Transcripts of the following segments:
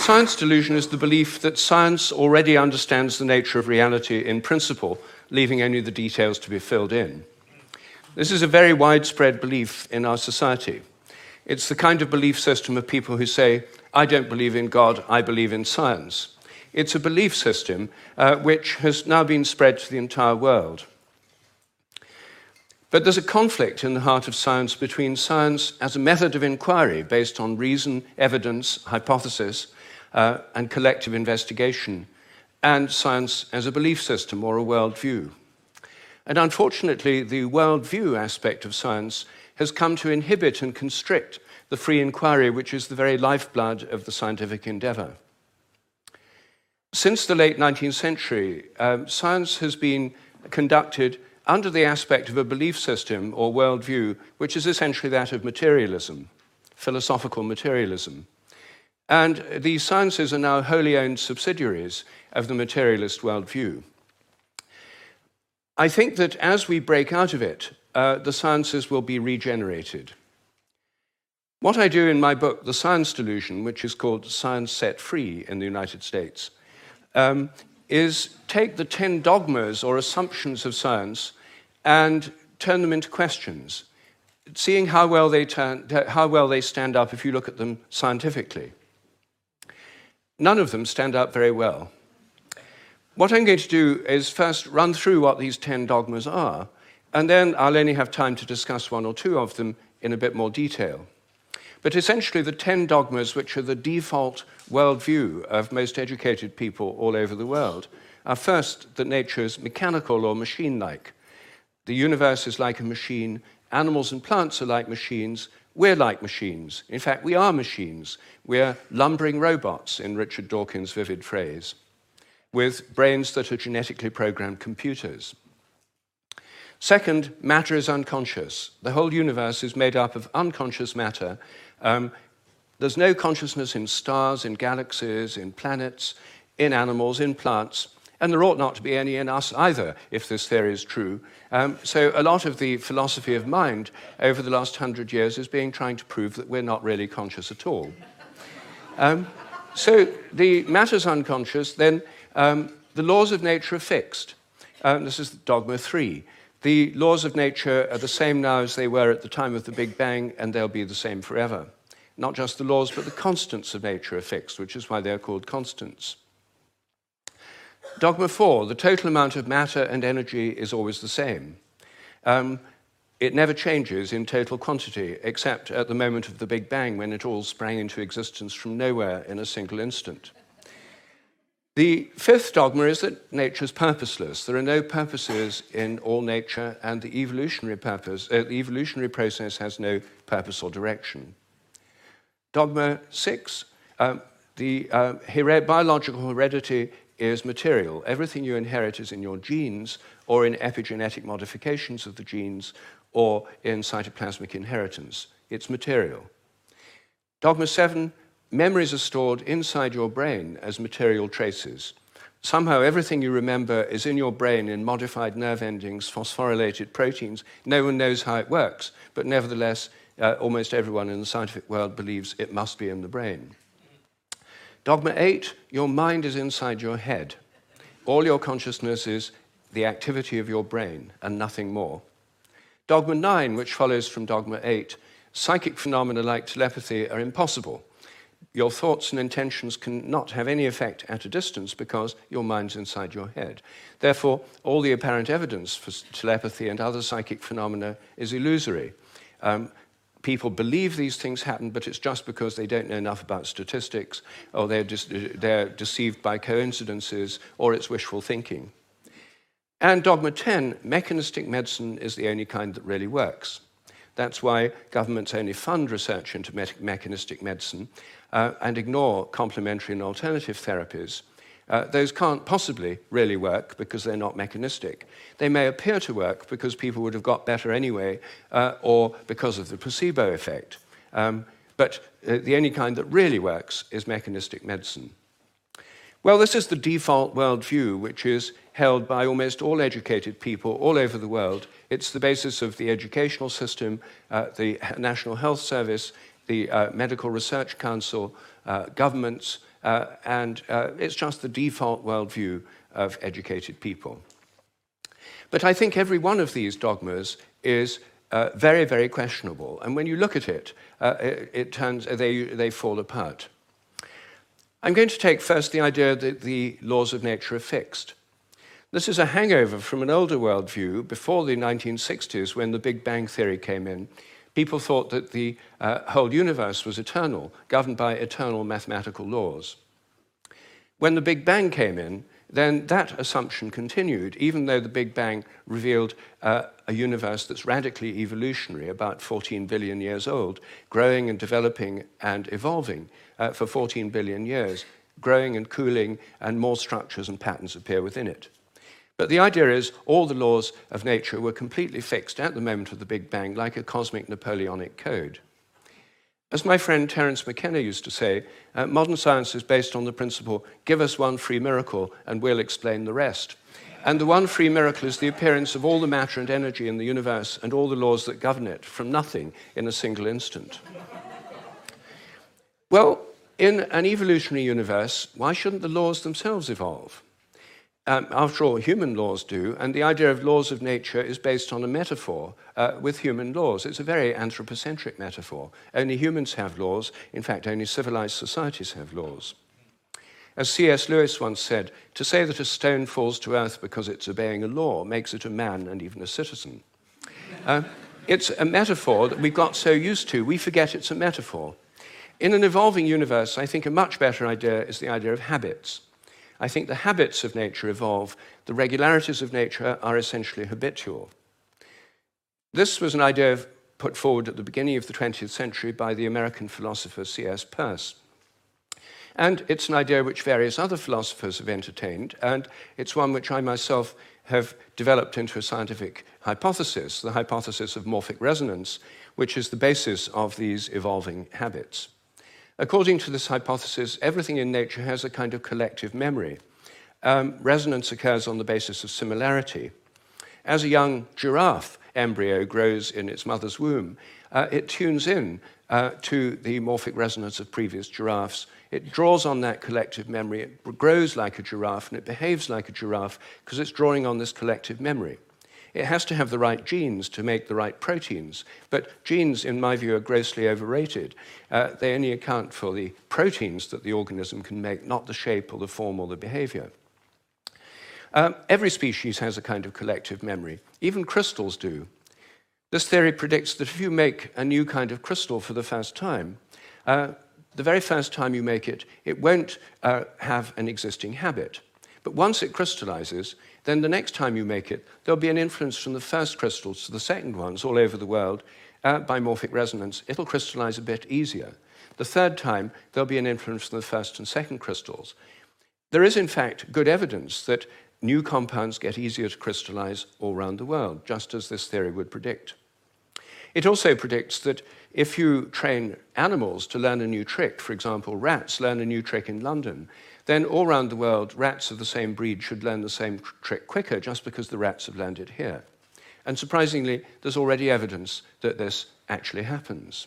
science delusion is the belief that science already understands the nature of reality in principle, leaving only the details to be filled in. This is a very widespread belief in our society. It's the kind of belief system of people who say, I don't believe in God, I believe in science. It's a belief system which has now been spread to the entire world. But there's a conflict in the heart of science between science as a method of inquiry based on reason, evidence, hypothesis, and collective investigation, and science as a belief system or a worldview. And unfortunately, the worldview aspect of science has come to inhibit and constrict the free inquiry, which is the very lifeblood of the scientific endeavor. Since the late 19th century, science has been conducted under the aspect of a belief system or worldview, which is essentially that of materialism, philosophical materialism. And these sciences are now wholly owned subsidiaries of the materialist worldview. I think that as we break out of it, the sciences will be regenerated. What I do in my book, The Science Delusion, which is called Science Set Free in the United States, is take the 10 dogmas or assumptions of science and turn them into questions, seeing how well they stand up if you look at them scientifically. None of them stand up very well. What I'm going to do is first run through what these 10 dogmas are, and then I'll only have time to discuss one or two of them in a bit more detail. But essentially, the 10 dogmas, which are the default worldview of most educated people all over the world, are first that nature is mechanical or machine-like. The universe is like a machine, animals and plants are like machines, we're like machines. In fact, we are machines. We're lumbering robots, in Richard Dawkins' vivid phrase, with brains that are genetically programmed computers. Second, matter is unconscious. The whole universe is made up of unconscious matter. There's no consciousness in stars, in galaxies, in planets, in animals, in plants, and there ought not to be any in us either, if this theory is true. So a lot of the philosophy of mind over the last 100 years is trying to prove that we're not really conscious at all. So the matter's unconscious, then the laws of nature are fixed. This is dogma 3. The laws of nature are the same now as they were at the time of the Big Bang, and they'll be the same forever. Not just the laws, but the constants of nature are fixed, which is why they're called constants. Dogma 4, the total amount of matter and energy is always the same. It never changes in total quantity, except at the moment of the Big Bang, when it all sprang into existence from nowhere in a single instant. The 5th dogma is that nature is purposeless. There are no purposes in all nature, and the evolutionary process has no purpose or direction. Dogma 6, biological heredity is material. Everything you inherit is in your genes, or in epigenetic modifications of the genes, or in cytoplasmic inheritance. It's material. Dogma 7, memories are stored inside your brain as material traces. Somehow everything you remember is in your brain in modified nerve endings, phosphorylated proteins. No one knows how it works, but nevertheless, almost everyone in the scientific world believes it must be in the brain. Dogma 8, your mind is inside your head. All your consciousness is the activity of your brain and nothing more. Dogma 9, which follows from Dogma 8, psychic phenomena like telepathy are impossible. Your thoughts and intentions cannot have any effect at a distance because your mind's inside your head. Therefore, all the apparent evidence for telepathy and other psychic phenomena is illusory. People believe these things happen, but it's just because they don't know enough about statistics, or they're deceived by coincidences, or it's wishful thinking. And Dogma 10, mechanistic medicine is the only kind that really works. That's why governments only fund research into mechanistic medicine and ignore complementary and alternative therapies. Those can't possibly really work because they're not mechanistic. They may appear to work because people would have got better anyway, or because of the placebo effect. But the only kind that really works is mechanistic medicine. Well, this is the default worldview, which is held by almost all educated people all over the world. It's the basis of the educational system, the National Health Service, the Medical Research Council, governments, and it's just the default worldview of educated people. But I think every one of these dogmas is very, very questionable, and when you look at it, they fall apart. I'm going to take first the idea that the laws of nature are fixed. This is a hangover from an older worldview before the 1960s, when the Big Bang theory came in. People thought that the whole universe was eternal, governed by eternal mathematical laws. When the Big Bang came in, then that assumption continued, even though the Big Bang revealed a universe that's radically evolutionary, about 14 billion years old, growing and developing and evolving for 14 billion years, growing and cooling, and more structures and patterns appear within it. But the idea is all the laws of nature were completely fixed at the moment of the Big Bang, like a cosmic Napoleonic code. As my friend Terence McKenna used to say, modern science is based on the principle, give us one free miracle and we'll explain the rest. And the one free miracle is the appearance of all the matter and energy in the universe and all the laws that govern it from nothing in a single instant. Well, in an evolutionary universe, why shouldn't the laws themselves evolve? After all, human laws do, and the idea of laws of nature is based on a metaphor with human laws. It's a very anthropocentric metaphor. Only humans have laws. In fact, only civilized societies have laws. As C.S. Lewis once said, to say that a stone falls to earth because it's obeying a law makes it a man and even a citizen. It's a metaphor that we got so used to, we forget it's a metaphor. In an evolving universe, I think a much better idea is the idea of habits. I think the habits of nature evolve. The regularities of nature are essentially habitual. This was an idea put forward at the beginning of the 20th century by the American philosopher C.S. Peirce. And it's an idea which various other philosophers have entertained, and it's one which I myself have developed into a scientific hypothesis, the hypothesis of morphic resonance, which is the basis of these evolving habits. According to this hypothesis, everything in nature has a kind of collective memory. Resonance occurs on the basis of similarity. As a young giraffe embryo grows in its mother's womb, it tunes in to the morphic resonance of previous giraffes. It draws on that collective memory. It grows like a giraffe, and it behaves like a giraffe because it's drawing on this collective memory. It has to have the right genes to make the right proteins, but genes, in my view, are grossly overrated. They only account for the proteins that the organism can make, not the shape or the form or the behavior. Every species has a kind of collective memory. Even crystals do. This theory predicts that if you make a new kind of crystal for the first time, the very first time you make it, it won't have an existing habit. But once it crystallizes, then the next time you make it, there'll be an influence from the first crystals to the second ones all over the world by morphic resonance. It'll crystallize a bit easier. The third time, there'll be an influence from the first and second crystals. There is, in fact, good evidence that new compounds get easier to crystallize all around the world, just as this theory would predict. It also predicts that if you train animals to learn a new trick, for example, rats learn a new trick in London, then all around the world, rats of the same breed should learn the same trick quicker just because the rats have learned it here. And surprisingly, there's already evidence that this actually happens.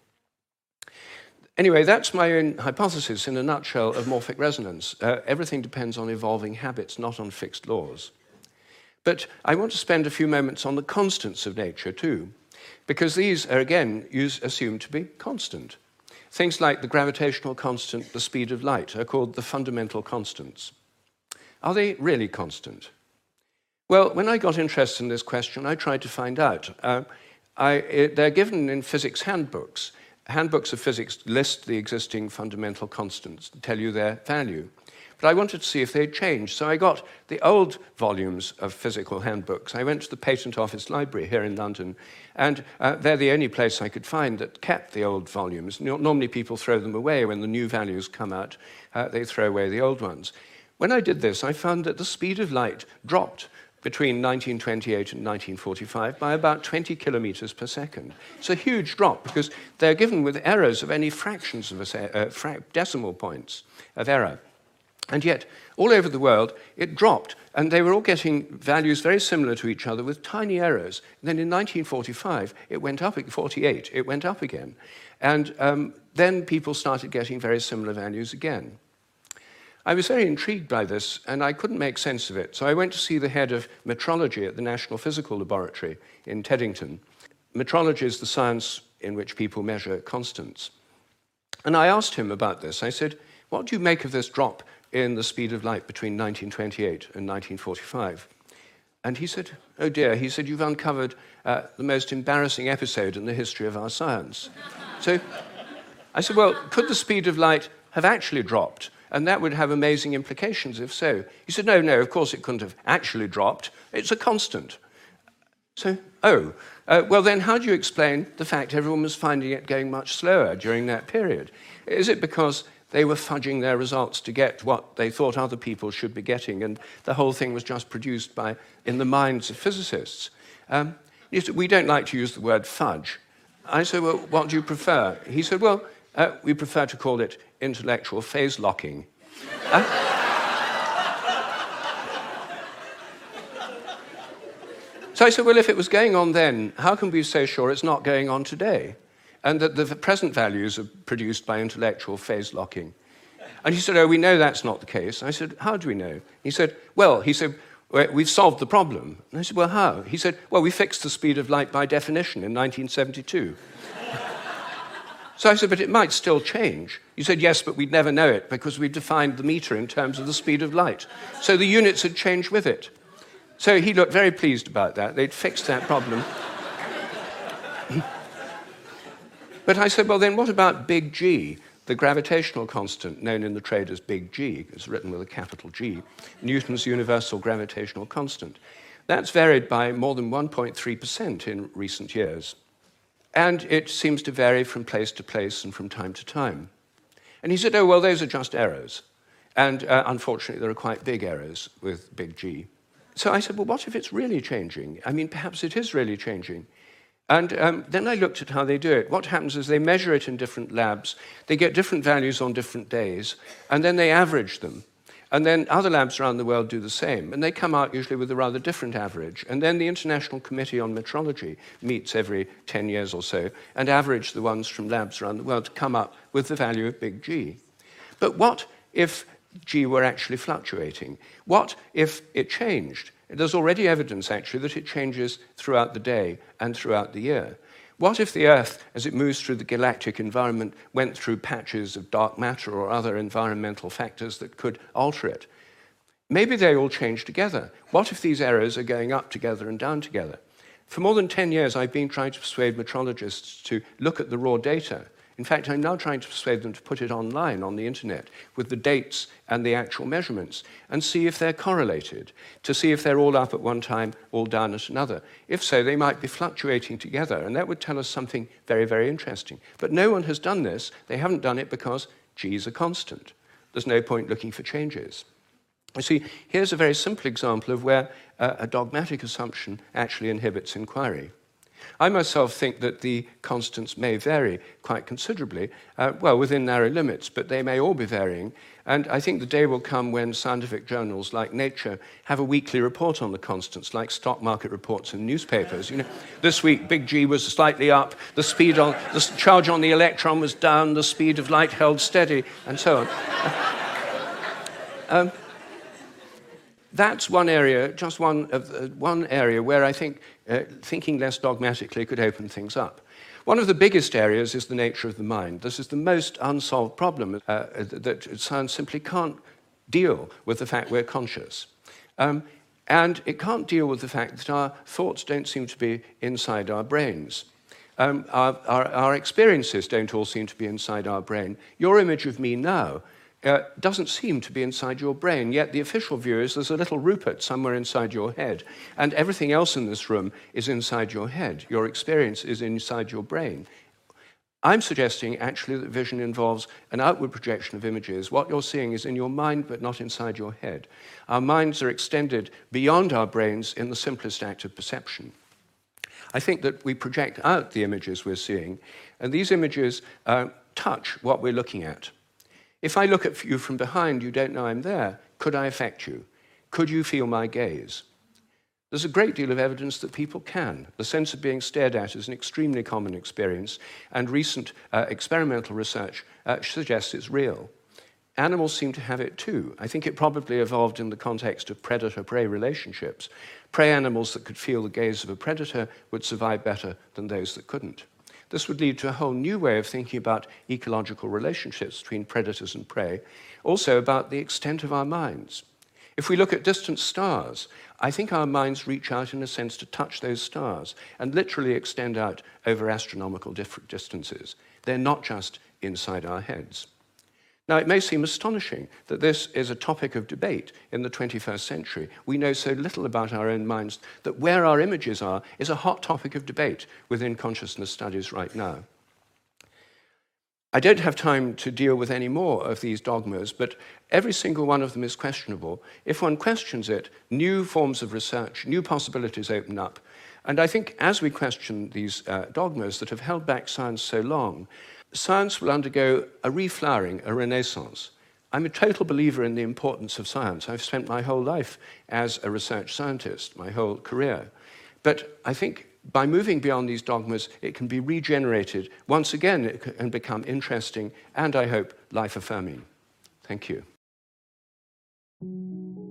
Anyway, that's my own hypothesis in a nutshell of morphic resonance. Everything depends on evolving habits, not on fixed laws. But I want to spend a few moments on the constants of nature too, because these are, again, assumed to be constant. Things like the gravitational constant, the speed of light, are called the fundamental constants. Are they really constant? Well, when I got interested in this question, I tried to find out. They're given in physics handbooks. Handbooks of physics list the existing fundamental constants, tell you their value. But I wanted to see if they'd changed, so I got the old volumes of physical handbooks. I went to the Patent Office Library here in London, and they're the only place I could find that kept the old volumes. Normally people throw them away when the new values come out. They throw away the old ones. When I did this, I found that the speed of light dropped between 1928 and 1945 by about 20 kilometers per second. It's a huge drop because they're given with errors of only fractions of decimal points of error. And yet, all over the world, it dropped, and they were all getting values very similar to each other with tiny errors. And then in 1945, it went up, 48, it went up again. And then people started getting very similar values again. I was very intrigued by this, and I couldn't make sense of it. So I went to see the head of metrology at the National Physical Laboratory in Teddington. Metrology is the science in which people measure constants. And I asked him about this. I said, what do you make of this drop in the speed of light between 1928 and 1945? And he said, oh dear, he said, you've uncovered the most embarrassing episode in the history of our science. So I said, well, could the speed of light have actually dropped? And that would have amazing implications if so. He said, no, of course it couldn't have actually dropped. It's a constant. So, well then how do you explain the fact everyone was finding it going much slower during that period? Is it because they were fudging their results to get what they thought other people should be getting, and the whole thing was just produced in the minds of physicists? We don't like to use the word fudge. I said, well, what do you prefer? He said, well, we prefer to call it intellectual phase locking. So I said, well, if it was going on then, how can we be so sure it's not going on today? And that the present values are produced by intellectual phase locking. And he said, oh, we know that's not the case. I said, how do we know? He said, we've solved the problem. And I said, well, how? He said, well, we fixed the speed of light by definition in 1972. So I said, but it might still change. He said, yes, but we'd never know it because we've defined the meter in terms of the speed of light. So the units had changed with it. So he looked very pleased about that. They'd fixed that problem. But I said, well, then what about big G, the gravitational constant known in the trade as big G? It's written with a capital G, Newton's universal gravitational constant. That's varied by more than 1.3% in recent years. And it seems to vary from place to place and from time to time. And he said, oh, well, those are just errors. And unfortunately, there are quite big errors with big G. So I said, well, what if it's really changing? I mean, perhaps it is really changing. And then I looked at how they do it. What happens is they measure it in different labs. They get different values on different days, and then they average them. And then other labs around the world do the same, and they come out usually with a rather different average. And then the International Committee on Metrology meets every 10 years or so and average the ones from labs around the world to come up with the value of big G. But what if G were actually fluctuating? What if it changed? There's already evidence, actually, that it changes throughout the day and throughout the year. What if the Earth, as it moves through the galactic environment, went through patches of dark matter or other environmental factors that could alter it? Maybe they all change together. What if these errors are going up together and down together? For more than 10 years, I've been trying to persuade metrologists to look at the raw data. In fact, I'm now trying to persuade them to put it online on the internet with the dates and the actual measurements and see if they're correlated, to see if they're all up at one time, all down at another. If so, they might be fluctuating together, and that would tell us something very, very interesting. But no one has done this. They haven't done it because G is a constant. There's no point looking for changes. You see, here's a very simple example of where a dogmatic assumption actually inhibits inquiry. I myself think that the constants may vary quite considerably, within narrow limits, but they may all be varying. And I think the day will come when scientific journals like Nature have a weekly report on the constants, like stock market reports in newspapers. You know, this week, big G was slightly up, the charge on the electron was down, the speed of light held steady, and so on. That's one area, just one area where I think thinking less dogmatically could open things up. One of the biggest areas is the nature of the mind. This is the most unsolved problem that science simply can't deal with the fact we're conscious. And it can't deal with the fact that our thoughts don't seem to be inside our brains. Our experiences don't all seem to be inside our brain. Your image of me now doesn't seem to be inside your brain, yet the official view is there's a little Rupert somewhere inside your head, and everything else in this room is inside your head. Your experience is inside your brain. I'm suggesting, actually, that vision involves an outward projection of images. What you're seeing is in your mind, but not inside your head. Our minds are extended beyond our brains in the simplest act of perception. I think that we project out the images we're seeing, and these images touch what we're looking at. If I look at you from behind, you don't know I'm there. Could I affect you? Could you feel my gaze? There's a great deal of evidence that people can. The sense of being stared at is an extremely common experience, and recent experimental research suggests it's real. animals seem to have it too. I think it probably evolved in the context of predator-prey relationships. Prey animals that could feel the gaze of a predator would survive better than those that couldn't. This would lead to a whole new way of thinking about ecological relationships between predators and prey, also about the extent of our minds. If we look at distant stars, I think our minds reach out in a sense to touch those stars and literally extend out over astronomical distances. They're not just inside our heads. Now, it may seem astonishing that this is a topic of debate in the 21st century. We know so little about our own minds that where our images are is a hot topic of debate within consciousness studies right now. I don't have time to deal with any more of these dogmas, but every single one of them is questionable. If one questions it, new forms of research, new possibilities open up. And I think as we question these dogmas that have held back science so long, science will undergo a reflowering, a renaissance. I'm a total believer in the importance of science. I've spent my whole life as a research scientist, my whole career. But I think by moving beyond these dogmas, it can be regenerated. Once again, it can become interesting and, I hope, life-affirming. Thank you.